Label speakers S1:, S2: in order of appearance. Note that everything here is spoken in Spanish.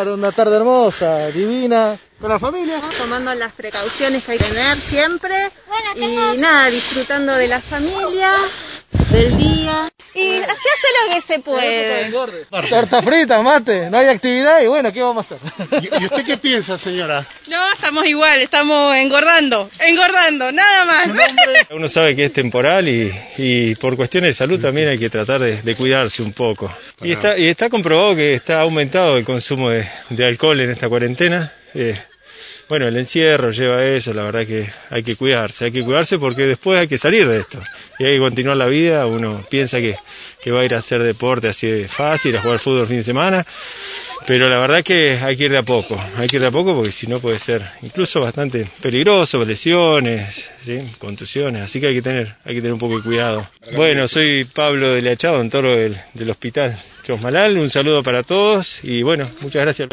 S1: Claro, una tarde hermosa, divina, con la familia.
S2: Tomando las precauciones que hay que tener siempre y nada, disfrutando de la familia, del día. Y así hace lo que se puede.
S1: Torta frita, mate, no hay actividad y bueno, ¿qué vamos a hacer?
S3: ¿Y usted qué piensa, señora?
S4: No, estamos igual, estamos engordando, nada más.
S5: Uno sabe que es temporal y por cuestiones de salud también hay que tratar de cuidarse un poco. Y está comprobado que está aumentado el consumo de alcohol en esta cuarentena. Bueno, el encierro lleva a eso, la verdad que hay que cuidarse porque después hay que salir de esto y hay que continuar la vida. Uno piensa que va a ir a hacer deporte así de fácil, a jugar fútbol el fin de semana, pero la verdad que hay que ir de a poco, porque si no puede ser incluso bastante peligroso, lesiones, ¿sí? Contusiones, así que hay que tener un poco de cuidado. Bueno, soy Pablo de Leachado, odontólogo del Hospital Chosmalal, un saludo para todos y bueno, muchas gracias.